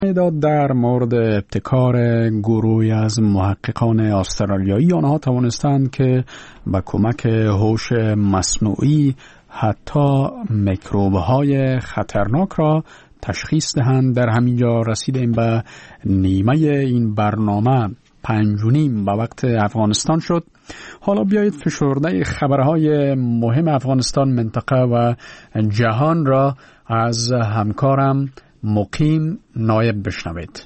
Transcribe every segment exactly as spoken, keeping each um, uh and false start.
داد در مورد ابتکار گروهی از محققان استرالیایی. آنها توانستند که با کمک هوش مصنوعی حتی میکروب‌های خطرناک را تشخیص دهند. در همینجا رسیدیم به نیمه این برنامه، پنج و نیم به وقت افغانستان شد. حالا بیایید فشرده خبرهای مهم افغانستان، منطقه و جهان را از همکارم مقیم نایب بشنوید.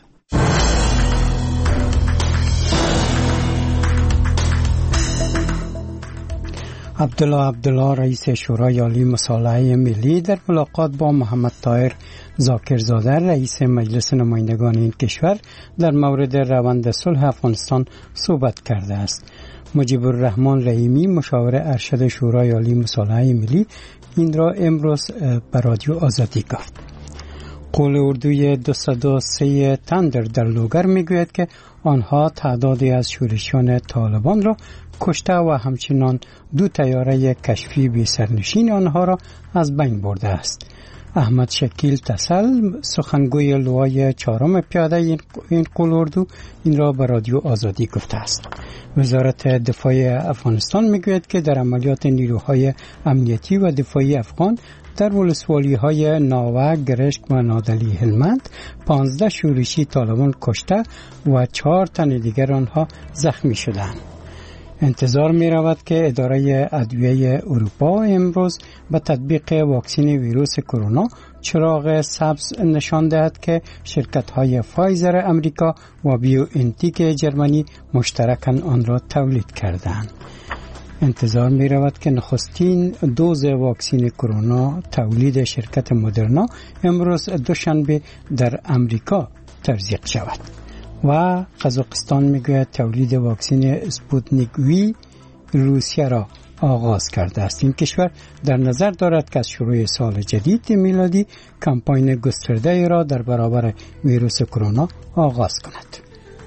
عبدالله عبدالله رئیس شورای عالی مصالحه ملی در ملاقات با محمد طاهر ذاکرزاده رئیس مجلس نمایندگان این کشور در مورد روند صلح افغانستان صحبت کرده است. مجیب الرحمن رحیمی مشاور ارشد شورای عالی مصالحه ملی این را امروز به رادیو آزادی گفت. قول اردوی دویست و سه تندر در لوگر میگوید که آنها تعدادی از شورشیان طالبان را کشته و همچنان دو طیاره کشفی بی سرنشین آنها را از بین برده است. احمد شکیل تسل سخنگوی لوای چهارم پیاده این قول اردو این را به رادیو آزادی گفته است. وزارت دفاع افغانستان میگوید که در عملیات نیروهای امنیتی و دفاعی افغان در ولسوالی های ناوه، گرشک و نادلی هلمند پانزده شورشی طالبان کشته و چهار تن دیگر آنها زخمی شدند. انتظار می رود که اداره ادویه اروپا امروز به تطبیق واکسن ویروس کرونا چراغ سبز نشان دهد که شرکت های فایزر امریکا و بیو انتیک جرمنی مشترکاً آن را تولید کردند. انتظار می رود که نخستین دوز واکسن کرونا تولید شرکت مدرنا امروز دوشنبه در امریکا تزریق شود. و قزاقستان میگوید تولید واکسن اسپوتنیک وی روسیه را آغاز کرده است. این کشور در نظر دارد که از شروع سال جدید میلادی کمپاین گسترده را در برابر ویروس کرونا آغاز کند.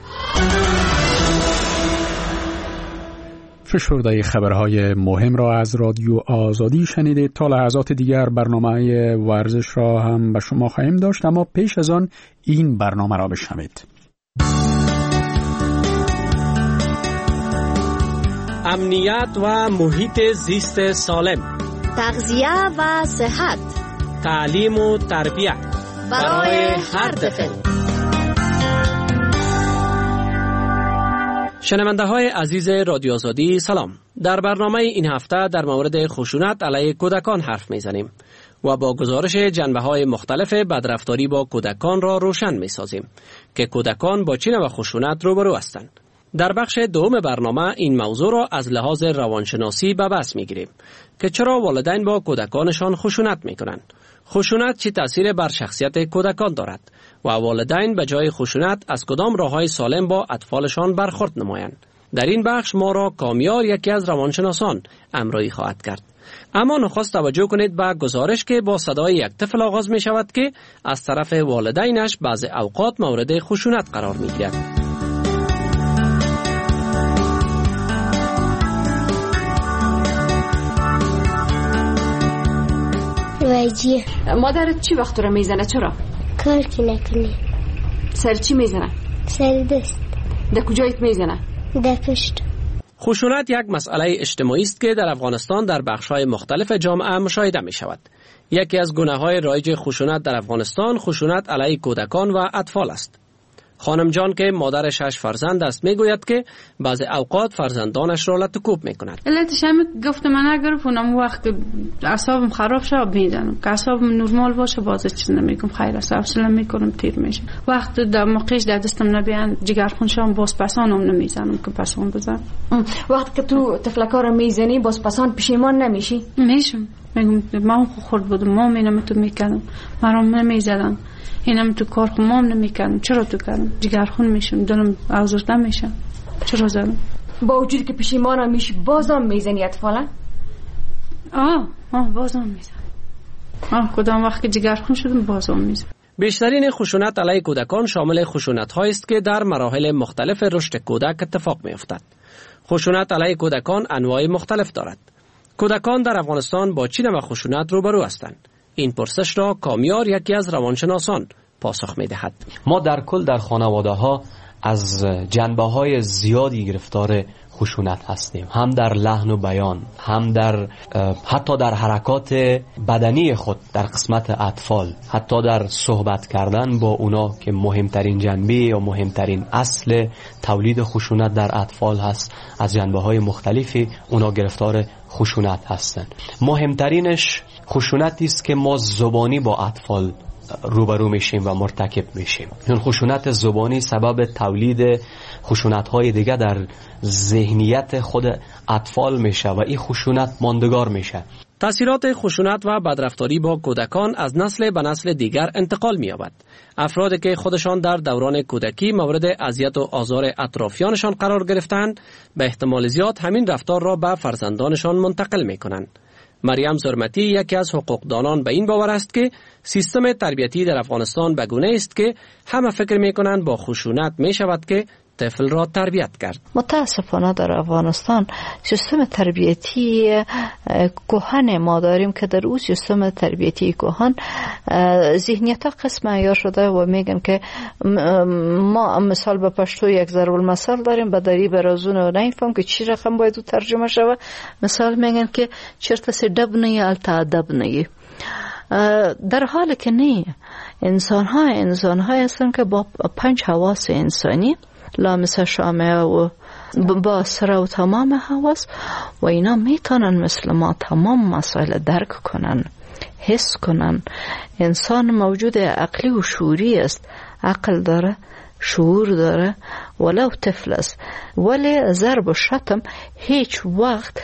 فشرده خبرهای مهم را از رادیو آزادی شنیدید. تا لحظات دیگر برنامه ورزش را هم به شما خواهیم داشت، اما پیش از آن این برنامه را بشنوید. امنیت و محیط زیست سالم، تغذیه و صحت، تعلیم و تربیت برای هر طفل. شنونده های عزیز رادیو آزادی سلام. در برنامه این هفته در مورد خشونت علیه کودکان حرف میزنیم و با گزارش جنبه های مختلف بدرفتاری با کودکان را روشن می سازیم که کودکان با چه نوع خشونت روبرو هستند. در بخش دوم برنامه این موضوع را از لحاظ روانشناسی به بحث می گیریم که چرا والدین با کودکانشان خشونت می کنند، خشونت چه تأثیر بر شخصیت کودکان دارد و والدین به جای خشونت از کدام راه‌های سالم با اطفالشان برخورد نمایند. در این بخش ما را کامیار یکی از روانشناسان همراهی خواهد کرد. اما نخست توجه کنید به گزارش که با صدای یک طفل آغاز می شود که از طرف والدینش بعض اوقات مورد خشونت قرار می گیرد. وایجی مادرت چی وقت رو میزنه؟ چرا؟ کار که نکنی. سر چی میزنه؟ سر دست. در کجایت میزنه؟ در پشت. خشونت یک مسئله اجتماعی است که در افغانستان در بخش‌های مختلف جامعه مشاهده می شود. یکی از گونه‌های رایج خشونت در افغانستان خشونت علیه کودکان و اطفال است. خانم جان که مادر شش فرزند است میگوید که بعضی اوقات فرزندانش را لطکوب میکند. علتش هم گفتم من اگر اونم وقت اعصابم خراب شه میزنم، که اعصابم نرمال باشه باز چیز نمیگم، خیر است حوصله میکنم تیر میشه. وقت در موقعش در دستم نبیان جگرخون شام باز پسانم نمیزنم که پسان بزن. وقت که تو تفلکا رو میزنی باز پسان پشیمان نمیشی؟ میشم، میگم من خورد بودم ما اینم تو میکردم مرام نمیزدم، اینم تو کار خمام نمیکنم، چرا تو کردم؟ جگرخون میشم، دلم آزرده میشم، چرا زدم؟ با وجودی که پشیمان میشی بازم میزنی اطفالا؟ آه آه بازم میزنم. آه کدام وقت که جگرخون شدم بازم میزنم. بیشترین خشونت علیه کودکان شامل خشونت هایی است که در مراحل مختلف رشد کودک اتفاق میافتد. خشونت علیه کودکان انواع مختلف دارد. کودکان در افغانستان با چه نوع خشونت روبرو هستند؟ این پرسش را کامیار یکی از روانشناسان پاسخ می‌دهد. ما در کل در خانواده ها از جنبه های زیادی گرفتار خشونت هستیم، هم در لحن و بیان، هم در حتی در حرکات بدنی خود در قسمت اطفال، حتی در صحبت کردن با اونا که مهمترین جنبه یا مهمترین اصل تولید خشونت در اطفال هست. از جنبه های مختلفی اونا گرفتار خشونت هستن. مهمترینش خشونتی است که ما زبانی با اطفال روبرو میشیم و مرتکب میشیم. این خشونت زبانی سبب تولید خشونت‌های دیگه در ذهنیت خود اطفال میشه و این خشونت ماندگار میشه. تأثیرات خشونت و بدرفتاری با کودکان از نسل به نسل دیگر انتقال می‌یابد. افرادی که خودشان در دوران کودکی مورد اذیت و آزار اطرافیانشان قرار گرفتند، به احتمال زیاد همین رفتار را به فرزندانشان منتقل می‌کنند. مریم زرمتی یکی از حقوقدانان به این باور است که سیستم تربیتی در افغانستان به گونه است که همه فکر می‌کنند با خشونت می‌شود که طفل را تربیت کرد. متاسفانه در افغانستان سیستم تربیتی کهن ما داریم که در اون سیستم تربیتی کهن ذهنیت ها قسم عیار شده و میگن که ما مثال به پشتو یک ضرب المثل داریم، به دری برازون و نمیفهم که چی رقم باید ترجمه شوه. مثال میگن که چرت سی دب نهی التا ادب نهی، در حالی که نه. انسان ها انسان ها هستن که با پنج حواس انسانی لامس شامه و با سر و تمام حواس و اینا میتونن مثل ما تمام مسائل درک کنن، حس کنن. انسان موجود عقلی و شعوری است، عقل داره، شعور داره، ولو طفل است. ولی ضرب و شتم هیچ وقت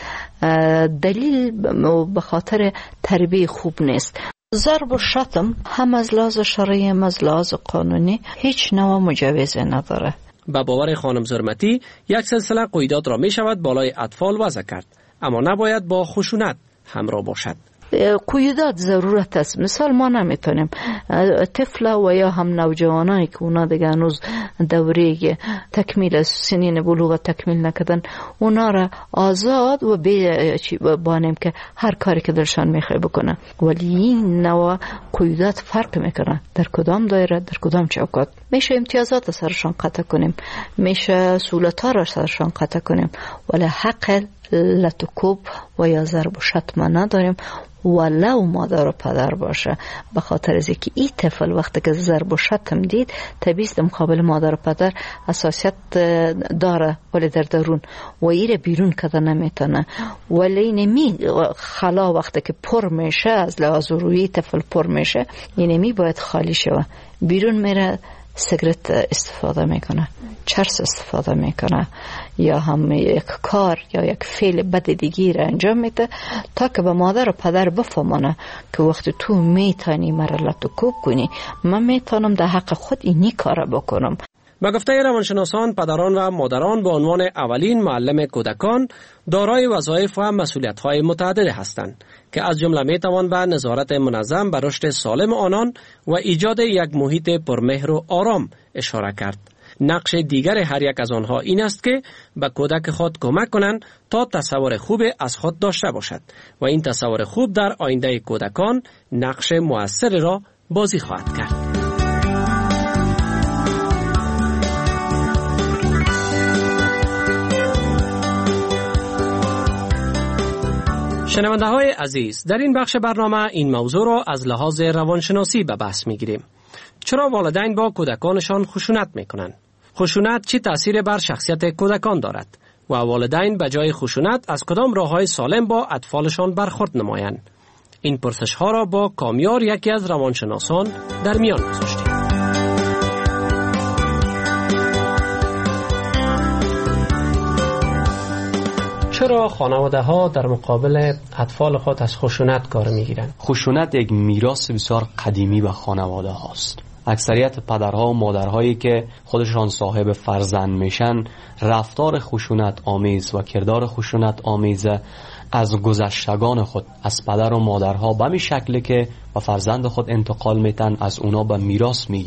دلیل به خاطر تربیت خوب نیست. ضرب و شتم هم از لحاظ شرعی هم از لحاظ قانونی هیچ نوع مجوز نداره. به باور خانم زرمتی یک سلسله قیودات را می شود بالای اطفال وضع کرد، اما نباید با خشونت همراه باشد. قیودات ضرورت است. مثال ما نمیتونیم طفل و یا هم نوجوانایی که اونا دیگه هنوز دوره تکمیل سنین بلوغ تکمیل نکردن، اونا را آزاد و بانیم که هر کاری که دلشان میخواه بکنه. ولی این نوع قیودات فرق میکنه در کدام دایره، در کدام چوکات. میشه امتیازات سرشان قطع کنیم، میشه سهولت‌ها را سرشان قطع کنیم، ولی حق لطکوب و یا ضرب و شتم نداریم، ولو مادر و پدر باشه. به خاطر از اینکه این طفل وقتی که ضرب و شتم دید طبیعی است مقابل مادر و پدر حساسیت داره، ولی در درون و ایره بیرون کده نمیتونه. ولی نمی خلا وقتی که پر میشه، از لحاظ روی طفل پر میشه، اینمی باید خالی شوه. بیرون میره سیگرت استفاده میکنه، چرس استفاده میکنه، یا هم یک کار یا یک فعل بد دیگی را انجام میده تا که به مادر و پدر بفهمونه که وقتی تو میتونی مرا لطکوب کنی، من میتونم در حق خود اینی کار بکنم. به گفته روانشناسان، پدران و مادران به عنوان اولین معلم کودکان دارای وظایف و مسئولیت‌های متعدد هستند که از جمله میتوان به نظارت منظم بر رشد سالم آنان و ایجاد یک محیط پرمهر و آرام اشاره کرد. نقش دیگر هر یک از آنها این است که به کودک خود کمک کنند تا تصور خوب از خود داشته باشد و این تصور خوب در آینده کودکان نقش مؤثر را بازی خواهد کرد. شنونده های عزیز، در این بخش برنامه این موضوع را از لحاظ روانشناسی به بحث می گیریم. چرا والدین با کودکانشان خشونت می کنند؟ خشونت چه تأثیر بر شخصیت کودکان دارد؟ و والدین به جای خشونت از کدام راه‌های سالم با اطفالشان برخورد نمایند؟ این پرسش ها را با کامیار، یکی از روانشناسان، در میان گذاشتیم. چرا خانواده ها در مقابل اطفال خود از خشونت کار میگیرند؟ خشونت یک میراث بسیار قدیمی به خانواده هاست. اکثریت پدرها و مادرهایی که خودشان صاحب فرزند میشن، رفتار خشونت آمیز و کردار خشونت آمیز از گذشتگان خود، از پدر و مادرها به می شکلی که به فرزند خود انتقال میتن، از اونا به میراث میگیرن.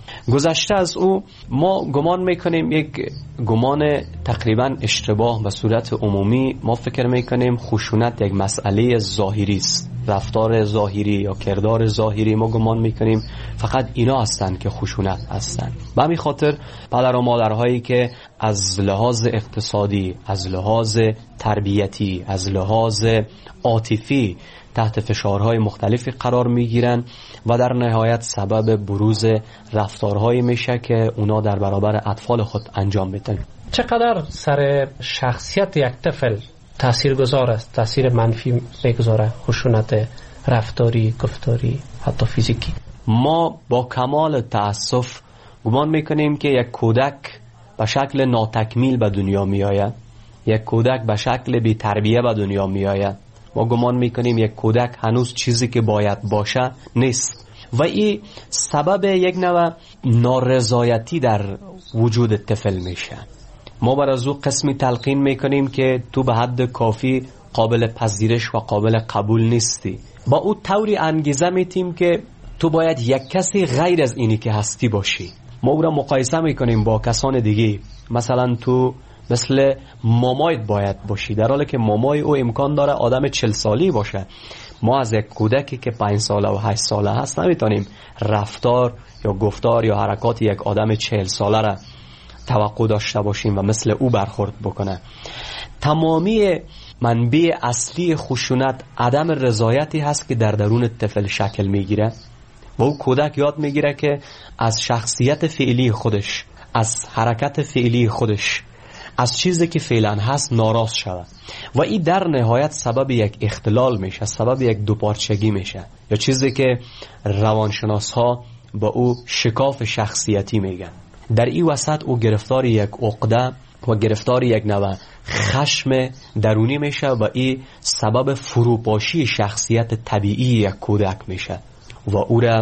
گذشته از او ما گمان میکنیم، یک گمان تقریبا اشتباه به صورت عمومی، ما فکر میکنیم خشونت یک مسئله ظاهری است، رفتار ظاهری یا کردار ظاهری. ما گمان میکنیم فقط اینا هستند که خشونت هستند. به همین خاطر پدر و مادرهایی که از لحاظ اقتصادی، از لحاظ تربیتی، از لحاظ عاطفی تحت فشارهای مختلفی قرار میگیرن و در نهایت سبب بروز رفتارهایی میشه که اونا در برابر اطفال خود انجام میدن. چقدر سر شخصیت یک طفل تأثیر گذار است، تأثیر منفی میگذاره خشونت رفتاری، گفتاری، حتی فیزیکی؟ ما با کمال تأسف گمان میکنیم که یک کودک به شکل ناتکمیل به دنیا میآید، یک کودک به شکل بی تربیه به دنیا میآید. ما گمان میکنیم یک کودک هنوز چیزی که باید باشه نیست و این سبب یک نوع نارضایتی در وجود طفل میشه. ما بر از او قسمی تلقین میکنیم که تو به حد کافی قابل پذیرش و قابل قبول نیستی. با او طوری انگیزه میتیم که تو باید یک کسی غیر از اینی که هستی باشی. ما او را مقایسه میکنیم با کسان دیگه، مثلا تو مثل مامایت باید باشی، در حالی که مامای او امکان داره آدم چل سالی باشه. ما از یک کودکی که پنج ساله و هشت ساله هست نمیتونیم رفتار یا گفتار یا حرکات یک آدم چهل ساله را توقع داشته باشیم و مثل او برخورد بکنه. تمامی منبع اصلی خشونت عدم رضایتی هست که در درون طفل شکل میگیره و او کودک یاد میگیره که از شخصیت فعلی خودش، از حرکت فعلی خودش، از چیزی که فعلا هست ناراض شود و این در نهایت سبب یک اختلال میشه، سبب یک دوپارچگی میشه، یا چیزی که روانشناس ها با او شکاف شخصیتی میگن. در این وسط او گرفتار یک عقده و گرفتار یک نوع خشم درونی میشه و این سبب فروپاشی شخصیت طبیعی یک کودک میشه و او را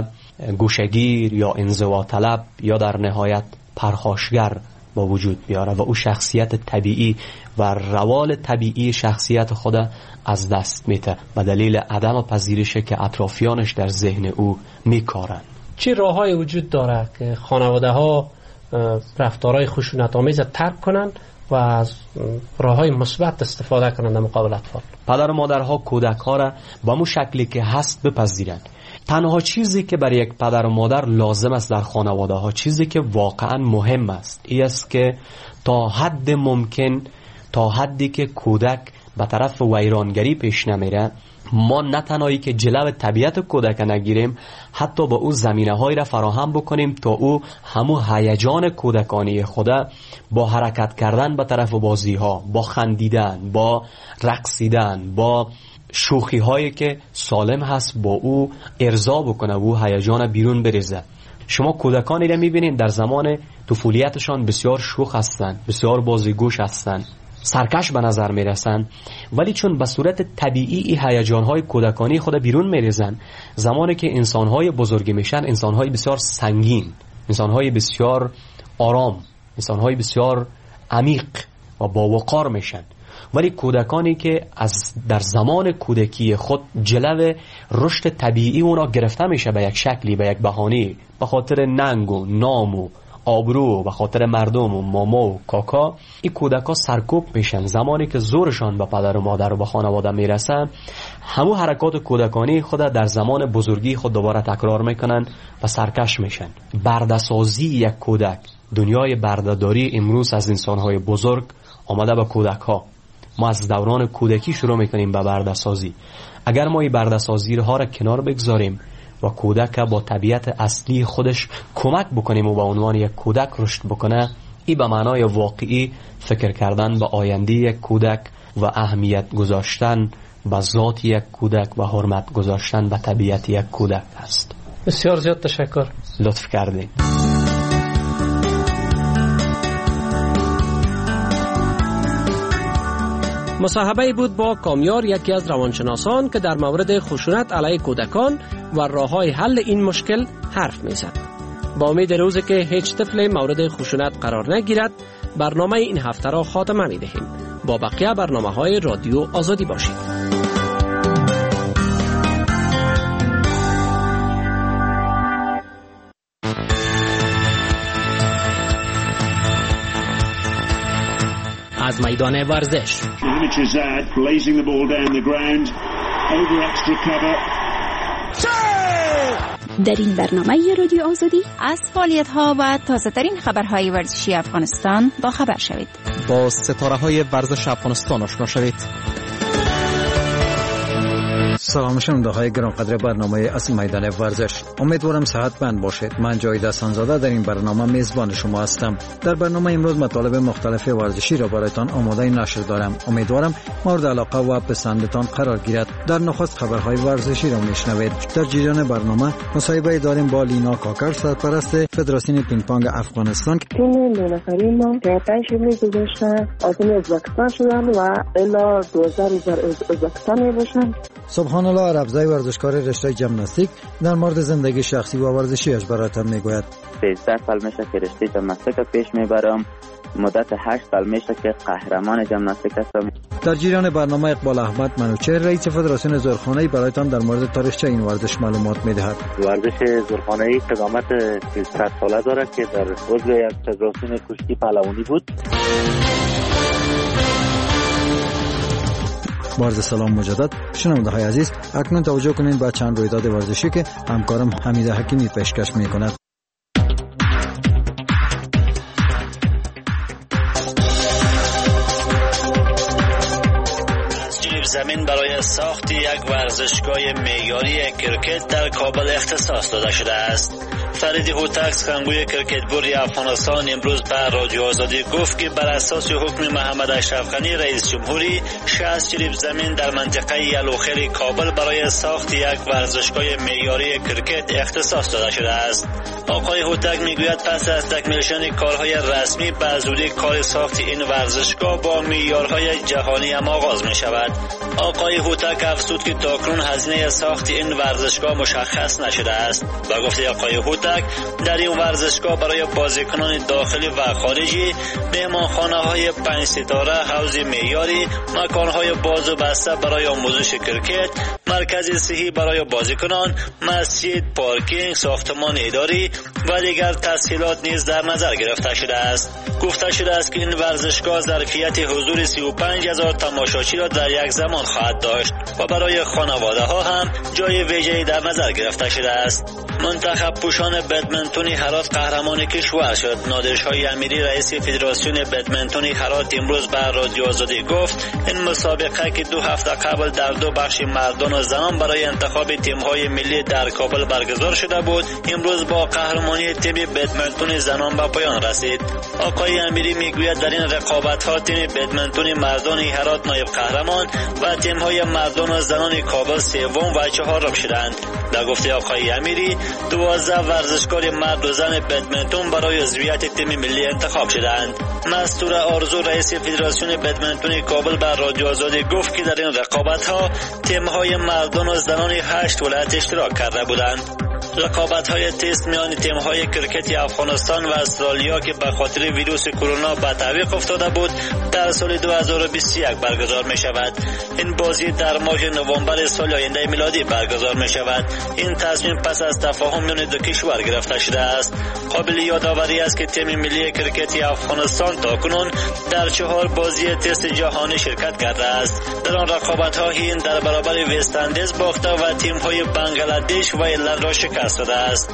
گوشگیر یا انزوا طلب یا در نهایت پرخاشگر با وجود بیاره و او شخصیت طبیعی و روال طبیعی شخصیت خود از دست میده به دلیل عدم پذیرش که اطرافیانش در ذهن او میکارن. چه راههای وجود داره که خانواده ها رفتارهای خشونت آمیز ترک کنن و از راههای مثبت استفاده کنن در مقابل اطفال؟ پدر و مادرها کودک ها را با مو شکلی که هست بپذیرند. تنها چیزی که برای یک پدر و مادر لازم است در خانواده ها، چیزی که واقعا مهم است، این است که تا حد ممکن، تا حدی که کودک به طرف ویرانگری پیش نمیره، ما نه تنهایی که جلو طبیعت کودک نگیریم، حتی با او زمینه هایی را فراهم بکنیم تا او همو هیجان کودکانی خود با حرکت کردن به طرف بازی ها، با خندیدن، با رقصیدن، با شوخی هایی که سالم هست با او ارضا بکنه و او هیجان بیرون بریزه. شما کودکانی را میبینید در زمان طفولیتشان بسیار شوخ هستند، بسیار بازیگوش هستند، سرکش به نظر میرسن، ولی چون به صورت طبیعی این هیجان‌های کودکانی خود بیرون میریزن، زمانی که انسان‌های بزرگی میشن، انسان‌های بسیار سنگین، انسان‌های بسیار آرام، انسان‌های بسیار عمیق و با وقار میشن. ولی کودکانی که از در زمان کودکی خود جلو رشد طبیعی اونا گرفته میشه به یک شکلی، به یک بهانه، به خاطر ننگ و نام و آبرو، به خاطر مردم و ماما و کاکا، این کودکا سرکوب میشن. زمانی که زورشان به پدر و مادر و به خانواده میرسن، همو حرکات کودکانی خود در زمان بزرگی خود دوباره تکرار میکنن و سرکش میشن. برده‌سازی یک کودک، دنیای برده‌داری امروز از انسانهای بزرگ آمده به کودک ها. ما از دوران کودکی شروع میکنیم به برده‌سازی. اگر ما این برده‌سازی ها را کنار بگذاریم و کودک با طبیعت اصلی خودش کمک بکنیم و به عنوان یک کودک رشد بکنه، این به معنای واقعی فکر کردن به آینده یک کودک و اهمیت گذاشتن به ذات یک کودک و حرمت گذاشتن به طبیعت یک کودک است. بسیار زیاد تشکر، لطف کردین. مصاحبه بود با کامیار، یکی از روانشناسان که در مورد خشونت علیه کودکان و راه‌های حل این مشکل حرف می‌زد. با امید روزی که هیچ طفل مورد خشونت قرار نگیرد، برنامه این هفته را خاتمه می‌دهیم. با بقیه برنامه‌های رادیو آزادی باشید. از میدان ورزش. در این برنامه رادیو آزادی از فعالیت‌ها و تازه‌ترین خبرهای ورزشی افغانستان با خبر شوید. با ستاره‌های ورزش افغانستان آشنا شوید. سلام شنونده های گرانقدر برنامه از میدان ورزش. امیدوارم صحتمند باشید. من جاوید حسن‌زاده در این برنامه میزبان شما هستم. در برنامه امروز مطالب مختلف ورزشی را برایتان آماده نشر دارم. امیدوارم مورد علاقه و پسندتان قرار گیرد. در نخست خبرهای ورزشی را میشنوید. در جریان برنامه مصاحبه داریم با لینا کاکر، سرپرست فدراسیون پینگ پونگ افغانستان. تیم دو نفری ما که پنج می گذاشتن عازم ازبکستان شدن و الا دو هزار ازبکستان می باشن. سبحان الله رفزای ورزشکار رشته ژیمناستیک در مورد زندگی شخصی و ورزشیش براتون میگوید. سیزده سال میشه که رشته ژیمناستیک پیش میبرم. مدت هشت سال میشه که قهرمان ژیمناستیک هستم. در جریان برنامه اقبال احمد منوچهر، رئیس فدراسیون زورخانه‌ای برایتان در مورد تاریخچه این ورزش معلومات میدهد. ورزش زورخانه‌ای قدامت صد ساله دارد که در عضو یک فدراسیون کشتی پهلوانی بود. عرض سلام مجدد شنونده های عزیز، اکنون توجه کنید به چند رویداد ورزشی که همکارم حمید حکیمی پیشکش می کند. زمین برای ساخت یک ورزشگاه معیاری کرکت در کابل اختصاص داده شده است. فرید هوتک، سخنگوی کرکتبوری افغانستان، امروز به رادیو آزادی گفت که بر اساس حکم محمد اشرف غنی رئیس جمهوری شصت جریب زمین در منطقه یلوخیل کابل برای ساخت یک ورزشگاه معیاری کرکت اختصاص داده شده است. آقای هوتک میگوید پس از تکمیل شدن کارهای رسمی به زودی کار ساخت این ورزشگاه با معیارهای جهانی هم آغاز می شود. آقای هوتک افزود که تاکنون هزینه ساخت این ورزشگاه مشخص نشده است. با گفته آقای هوتک در این ورزشگاه برای بازیکنان داخلی و خارجی مهمانخانه‌های پنج ستاره، حوض معیاری، مکان‌های باز و بسته برای آموزش کرکت، مرکز صحی برای بازیکنان، مسجد، پارکینگ، ساختمان اداری و دیگر تسهیلات نیز در نظر گرفته شده است. گفته شده است که این ورزشگاه ظرفیت حضور سی و پنج هزار تماشاچی را در یک زمان خواهد داشت و برای خانواده‌ها هم جای ویژه‌ای در نظر گرفته شده است. منتخب پوشان بدمنتونی هرات قهرمان کشور شد. نادرشاه امیری، رئیس فدراسیون بدمنتونی هرات، امروز به رادیو آزادی گفت این مسابقه که دو هفته قبل در دو بخش مردان و زنان برای انتخاب تیم‌های ملی در کابل برگزار شده بود، امروز با قهرمانی تیم بدمنتون زنان به پایان رسید. آقای امیری میگوید در این رقابت‌ها تیم بدمنتون مردان هرات نایب قهرمان و تیم‌های مردان و زنان کابل سوم و چهارم شدند. در گفته آقای امیری دوازده ورزشکار مرد و زن بدمنتون برای عضویت تیم ملی انتخاب شدند. مستور آرزو، رئیس فدراسیون بدمنتون کابل، بر رادیو آزادی گفت که در این رقابت‌ها تیم‌های مردان و زنان هشت ولایت اشتراک کرده بودند. رقابت‌های تست میان تیم‌های کرکت افغانستان و استرالیا که به خاطر ویروس کرونا به تعویق افتاده بود در سال دو هزار و بیست و یک برگزار می‌شود. این بازی در ماه نوامبر سال آینده میلادی برگزار می‌شود. این تصمیم پس از تفاهم میان دو کشور گرفته شده است. قابل یادآوری است که تیم ملی کرکت افغانستان تاکنون در چهار بازی تست جهانی شرکت کرده است. در آن رقابت‌ها هند در برابر وست اندیز باخته و تیم‌های بنگلادش و ایرلند را شکست داده است.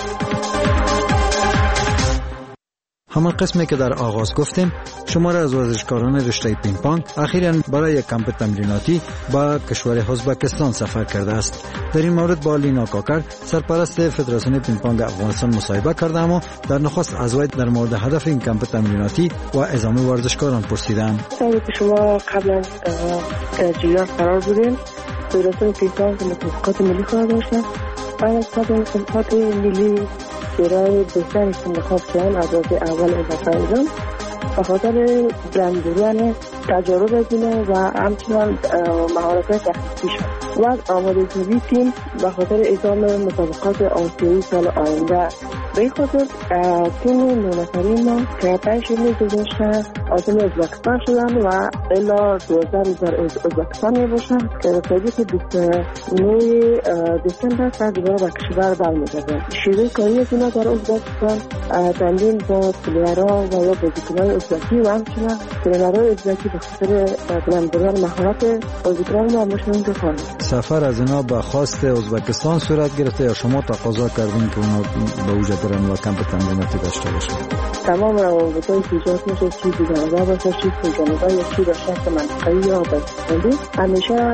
همان قسمی که در آغاز گفتیم، شماره از ورزشکاران رشته پینگ پونگ اخیراً برای یک کمپ تمریناتی با کشور ازبکستان سفر کرده است. در این مورد با لینا کاکر، سرپرست فدراسیون پینگ پونگ افغانستان، مصاحبه کردم و در نخست از وی در مورد هدف این کمپ تمریناتی و اعزام ورزشکاران پرسیدم. که شما قبل از جریان قرار بودین، فدراسیون پینگ پونگ مسابقات ملی خواهد داشتن. بعد از مسابقات ملی برای بهترین انتخاب شدن از اول اضافه انجام به خاطر بلند بودن تجارب دینه و همچنان مهارت تخصیصی شد و آمادگی تیم به خاطر اعزام مسابقات آسیایی سال آینده. به این خاطر تیم نه نفری ما که پنج می گذاشتن عازم ازبکستان شدن و الا دو هزار ازبکستان می باشن که رسیدی که بیست و نه دسامبر سر دوباره به کشور برمیگردن. شروع کاری از اینا در ازبکستان تمرین با پلیرها و یا بازیکنان ازبکی و همچنان ترینرهای ازبکی به خاطر بلند بردن مهارت بازیکنان ما مشون رو کنیم. سفر از اینا به خواست ازبکستان صورت گرفته یا شما تقاضا کردین که اونا به اوجه برن و کمپ تمریناتی داشته باشن؟ تمام روابطای که ایجاد میشه چی دیگرانده باشه چی سوگانده یا چی به شخص منطقه‌ای یا بازیکنی همیشه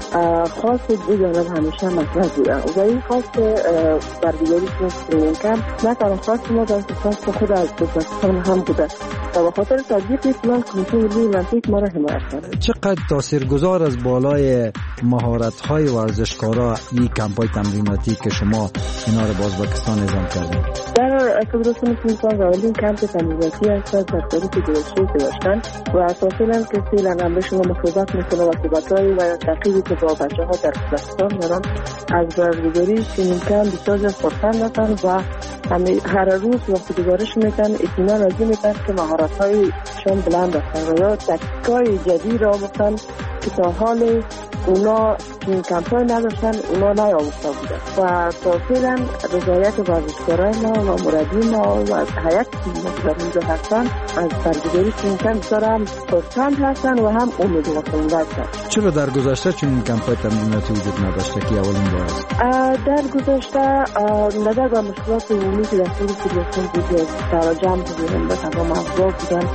خواست دو جانب همیشه مطرح بوده و این خواست برگزاری ترینینگ کمپ نه تنها خواست ما بلکه خواست خود از ازبکستان هم بوده و به خاطر تطبیق پلان کمیته ملی المپیک ما را حمایت کرده. چقدر تاثیرگذار از بالای مهارت‌های ورزشکارا این کمپ‌های تمریناتی که شما اینا رو با ازبکستان نظام کردین؟ در فدراسیون فوتبال اولین کمپ تمریناتی است در تاریخ گذشته که داشتن و اساساً که فعلا هم به شما مصاحبت میکنه و صحبت‌های و تحقیقی که با بچه‌ها در ازبکستان دارن از برگزاری چنین کمپ بسیار خرسند هستن و هر روز وقتی گزارش میدن اطمینان راضی میدن که مهارت‌هایشان بلند هستن و یا تکتیک‌های جدید را گفتن که تا حال اونا که این کمپای نداشتن اونا نیاموخته بودن و تا فعلا رضایت ورزشکارای ما و مربی ما و هیئت ما که در اینجا هستن از برگزاری چنین کمپ بسیار هم خرسند هستن و هم امیدوار کننده هستن. چرا در گذشته چنین کمپای تمریناتی وجود نداشته که اولین بار است؟ در گذشته نظر به مشکلات عمومی که در طول فدراسیون بود تراجم بودن و تمام افراد بودن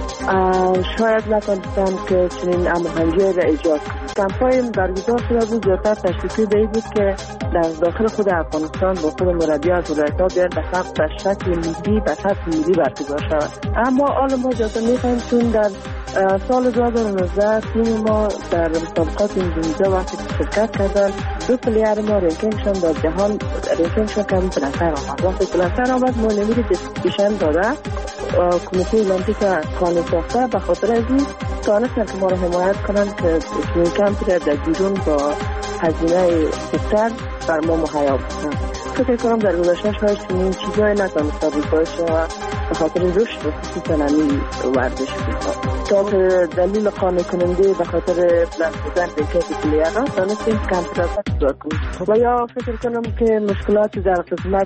شاید نتونستن که چنین هماهنگی را ایجاد کنند. کمپای برگزار شده بود زیادتر تشویقی به این بود که در داخل خود افغانستان با خود مربی از ولایت‌ها بیان به شکل ملی به سطح ملی برگزار شود. اما حالا ما اجازه می‌دهیم چون در سال دو هزار و نوزده تیم ما در مسابقات اندونزیا وقتی شرکت کردن دو پلیر ما رنکینگشان در جهان رنکینگشان کم بلندتر آمد. وقتی بلندتر آمد ما نمیر دیسکریپشن داده کمیته المپیک قانون ساخته به خاطر از این تانستن که ما را حمایت کنن که چنین کمپی را در بیرون با هزینه خوبتر بر ما مهیا بکنن. فکر کنم در گذشته شاید چنین چیزایی نتانسته بود باشه و به خاطر رشد و خصوصا نمی ورزش بود. تا دلیل قانع کننده به خاطر بلند بودن رکیت پلیرها تانستیم کمپ را برگزار کنیم و یا فکر کنم که مشکلات در قسمت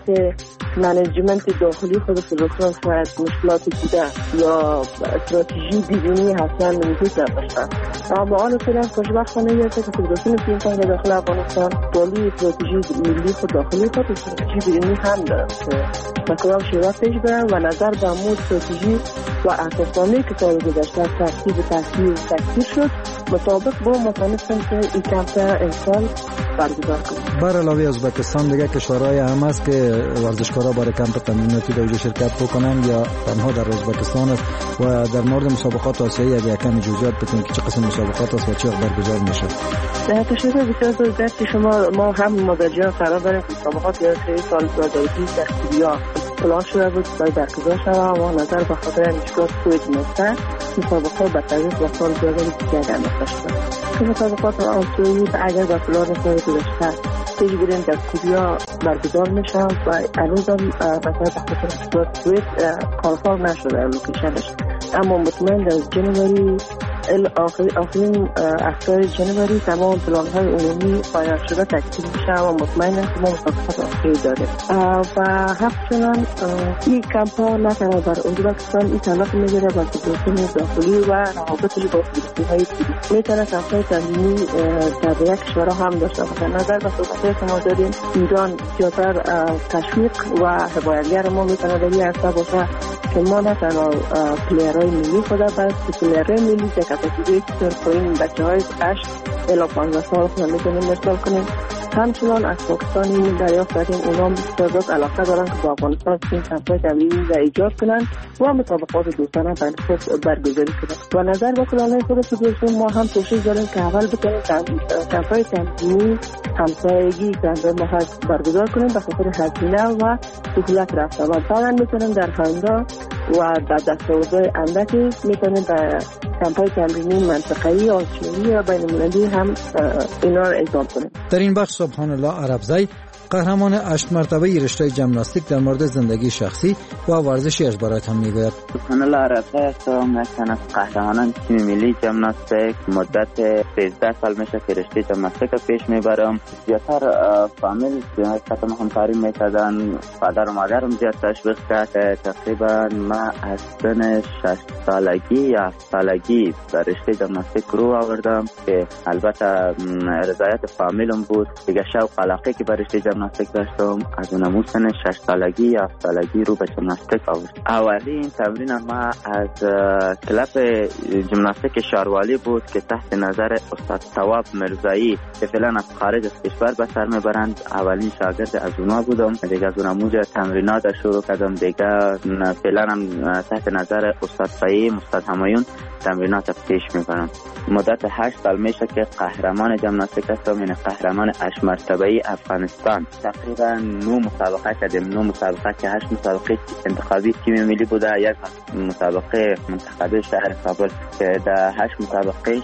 منیجمنت داخلی خود فدراسیون شاید مشکلاتی بوده یا استراتژی بیرونی اصلا وجود نداشتن. اما آن فعلا خوشبختانه است که فدراسیون فوتبال داخل افغانستان بالی استراتژی ملی خود داخلی خود استراتژی بیرونی هم دارد که به کدام شیوه پیش برن و نظر به امور استراتژی و اساسنامه‌ای که سال گذشته ترتیب تحصیل تکمیل شد مطابق با متناسب که این کمپ امسال برگزار کنیم. بر علاوه ازبکستان دیگه کشورهای هم هست که ورزشکارا برای کمپ تمریناتی در اونجا شرکت بکنن یا تنها در ازبکستان است و در مورد مسابقات آسیایی اگه یکم جزئیات بتونید که چه قسم مسابقات است و چه وقت برگزار میشه؟ در تشریف بسیار زود که شما ما هم مدرجان قرار داریم مسابقات یا سال دو هزار و بیست در کوبیا پلان شده بود برای برگزار شود و نظر به خاطر مشکلات کووید نوزده مسابقات به تاریخ و سال دو هزار و بیست انداخته شده که مسابقات آسیایی اگر به پلان سال گذشته پیش بریم در کوبیا برگزار میشه و هنوز هم به خاطر مشکلات کووید کانفرم نشده لوکیشنش اما مطمئن در جنوری آخرین هفته جنوری تمام پلان های عمومی پایان شده تکمیل میشه و مطمئنم که ما مسابقات آخری داریم و همچنان این کمپ ها نه تنها بر ازبکستان این تعلق میگیره بر فدراسیون داخلی و روابط با فدراسیون های دیگه میتونه کمپ های تمرینی در دیگر کشورها هم داشته باشه. نظر به صحبت که ما داریم ایران زیادتر تشویق و حمایتگر ما میتونه در این عرصه باشه که ما نه تنها پلیرهای ملی خود بلکه پلیرهای ملی که کپاسیتی که پایین بچه‌های هشت الی پانزده سال خود میتونیم ارسال کنیم. همچنان از پاکستانی دریافت کردیم اونا بسیار علاقه دارن که با افغانستان این کمپای تمرینی را ایجاد کنن و مسابقات دوستانه برگزاری کنن و نظر به پلان‌های خود فدراسیون ما هم کوشش داریم که اول بتونیم کمپای تمرینی همسایگی که ما هست برگزار کنیم به خاطر هزینه و سهولت رفته و بعدا میتونیم در آینده و در دستاوردهای اندکی میتونیم به کمپای تمرینی منطقه‌ای آسیایی و بین‌المللی هم اینا را اعزام کنیم. در این بخش سبحان الله عربزی قهرمان هشت مرتبه رشته ژیمناستیک در مورد زندگی شخصی و ورزشیش برایتان میگوید. سبحان الله عرفه هستم، یکن از قهرمانان تیم ملی ژیمناستیک. مدت سیزده سال میشه که رشته ژیمناستیک پیش میبرم. زیادتر فامیل حقیقتا همکاری میکردن، پدر و مادرم زیاد تشویق کرد. تقریبا ما از سن شش سالگی یا هفت سالگی در رشته ژیمناستیک رو آوردم که البته رضایت فامیلم بود. دیگه شوق علاقه که بر رشته ژیمناستیک داشتم، از اونمو سن شش سالگی یا هفت سالگی رو به ژیمناستیک آوردم. اولین تمرین ما از کلب ژیمناستیک شاروالی بود که تحت نظر استاد ثواب مرزایی که فعلا از خارج از کشور به سر میبرند. اولین شاگرد از اونا بودم. دیگه از اونمو تمرینات شروع کردم. دیگه فعلا هم تحت نظر استاد فهیم، استاد همایون تمرینات پیش میبرم. مدت هشت سال میشه که قهرمان ژیمناستیک هستم، یعنی قهرمان هشت مرتبه افغانستان. تقریبا نه مسابقه کردیم. نه مسابقه که هشت مسابقه انتخابی تیم ملی بوده، یک مسابقه منتخبی شهر کابل که در هشت مسابقه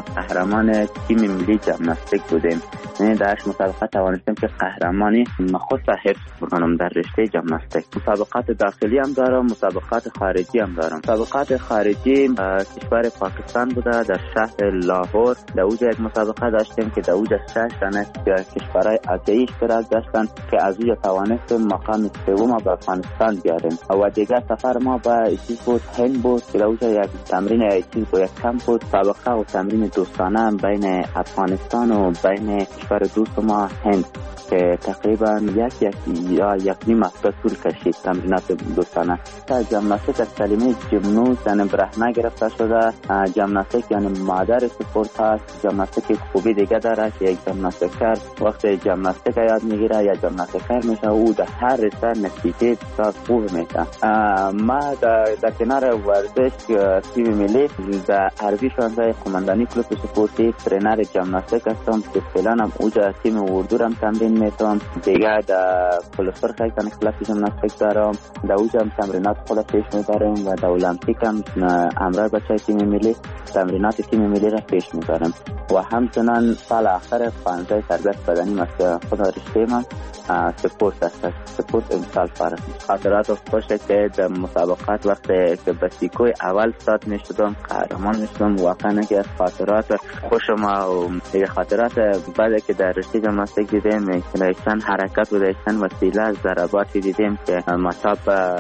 قهرمان تیم ملی ژیمناستیک بودیم. یعنی در هشت مسابقه توانستیم که قهرمانی خود را حفظ بکنم در رشته ژیمناستیک. مسابقات داخلی هم دارم، مسابقات خارجی هم دارم. مسابقات خارجی کشور پاکستان بوده، در شهر لاهور. در اوج یک مسابقه داشتیم که در اوج شش تنه کشورهای آسیایی اشتراک داشتن که از اوج توانستیم مقام سوم به افغانستان بیاریم. و دیگر سفر ما به چیز بود، هند بود که در اوج یک تمرین چیز بود، یک کمپ بود، مسابقه و تمرین دوستانه بین افغانستان و بین کشور دوست ما هند که تقریبا یک یک یا یک نیم هفته طول کشید تمرینات دوستانه. تا ژیمناستیک از کلمه ژیمنوس یعنی برهنه گرفته شده. ژیمناستیک یعنی مادر سپورت هست. ژیمناستیک خوبی دیگه داره که یک ژیمناستیکر وقتی ژیمناستیک یاد میگیره یا ژیمناستیکر میشه او در هر رشته نتیجه بسیار خوب میشه. ما در, در کنار ورزش تیم ملی در عربی شانزده قماندانی کلوب سپورتی ترینر ژیمناستیک هستم که فعلا هم اوج تیم اردو هم تمرین میتونم. دیگه در پلسفر خیلی تن کلاس ژیمناستیک دارم. در اوج هم تمرینات خود پیش میبرم و در المپیک هم امرای بچه تیم ملی تمرینات تیم ملی را پیش میبرم. و همچنان سال آخر پانزده تربیت بدنی مثل خود رشته من سپورت است. سپورت امسال فارغ میشه. خاطرات خوشه که در مسابقات وقتی که به سیکوی اول استاد میشدم، قهرمان میشدم. واقعا که از خاطرات خوش ما و دیگه خاطرات بعد که در رشته ژیمناستیک دیدیم که ایشان حرکت و ایشان وسیله از ضرباتی دیدیم که مصاب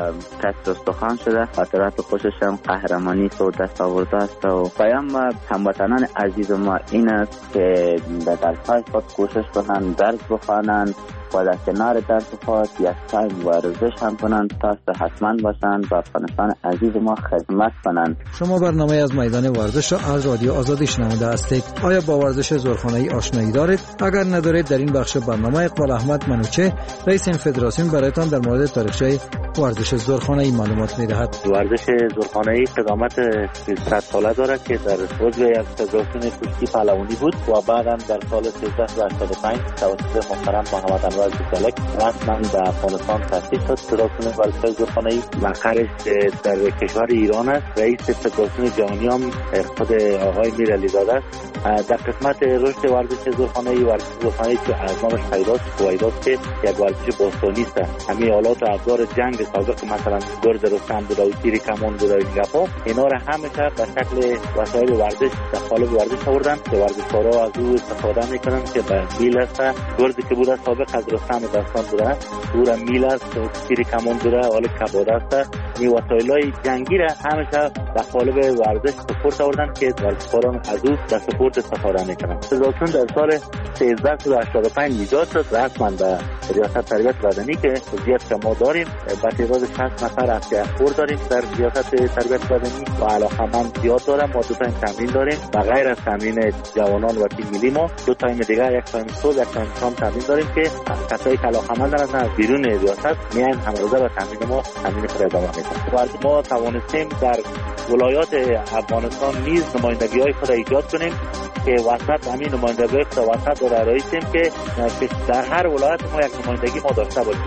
کسر استخوان شده. خاطرات خوشش هم قهرمانی تو دست آورده است. و پیام هموطنان عزیز ما این است که در درس‌های خود کوشش کنند، درس بخوانند و در کنار درس خود یک تایم ورزش هم کنند تا صحتمند باشند و افغانستان عزیز ما خدمت کنند. شما برنامه از میدان ورزش را از رادیو آزادی شنونده هستید. آیا با ورزش زورخانه‌ای آشنایی دارید؟ اگر ندارید در این بخش برنامه اقبال احمد منوچه رئیس این فدراسیون برایتان در مورد تاریخچه ورزش زورخانه‌ای معلومات می‌دهد. ورزش زورخانه‌ای قدامت صد ساله دارد که در عضو یک فدراسیون کشتی پهلوانی بود و بعداً در سال سیزده هشتاد و پنج توسط محترم محمد انور زیسالک رسما در افغانستان تأسیس شد. فدراسیون ورزش زورخانه‌ای مقرش در کشور ایران است. رئیس فدراسیون جهانی هم خود آقای میرعلی زاده است. در قسمت رشد ورزش زورخانه‌ای ورزش زورخانه‌ای که از نامش پیداست کویداست که یک ورزش باستانی است. همین آلات و ابزار جنگ سابق مثلا گرد رستم بوده و تیر کمان بوده و این گپا، اینا را همیشه به شکل وسایل ورزش در قالب ورزش آوردن که ورزشکارا از او استفاده میکنن که به میل است. گردی که بوده سابق از رستم داستان بوده، او را میل است، تیر کمان بوده، حال کباده است. این وسایل‌های جنگی را همیشه در قالب ورزش سپورت آوردن که ورزشکاران از او در سپورت استفاده میکنن. فدراسیون در سال سیزده هشتاد و پنج ایجاد شد رسما به ریاست تربیت بدنی که وضعیت که ما داریم با تعداد شصت نفر افسر داریم در ریاست تربیت بدنی و علاقه‌مند زیاد دارم. ما دو تایم تمرین داریم و غیر از تمرین جوانان و تیم ملی ما دو تایم دیگه، یک تایم صبح یک تایم شام تمرین داریم که کسایی که علاقه‌مند هستند از بیرون ریاست میان همروزه و تمرین ما تمرین خود ادامه میدن. و ما توانستیم در ولایات افغانستان نیز نمایندگی‌های خود ایجاد کنیم که وسط همین نمایندگی خود وسط را رئیسیم که در هر ولایت ما یک نمایندگی ما داشته باشیم.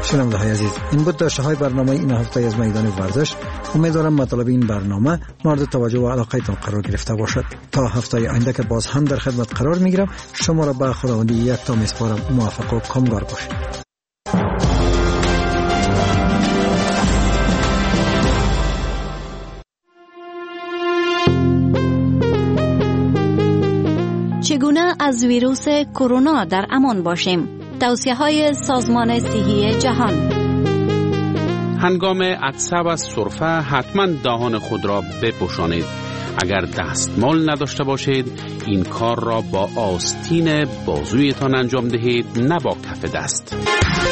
شنونده‌های عزیز، این بود داشته های برنامه این هفته از میدان ورزش. امیدوارم مطالب این برنامه مورد توجه و علاقه تان قرار گرفته باشد. تا هفته آینده که باز هم در خدمت قرار میگیرم، شما را به خداوندی یک تا میسپارم. موفق و کامگار باشید. چگونه از ویروس کرونا در امان باشیم؟ توصیه‌های سازمان صحی جهان. هنگام عطسه و سرفه حتما دهان خود را بپوشانید. اگر دستمال نداشته باشید، این کار را با آستین بازویتان انجام دهید، نه با کف دست.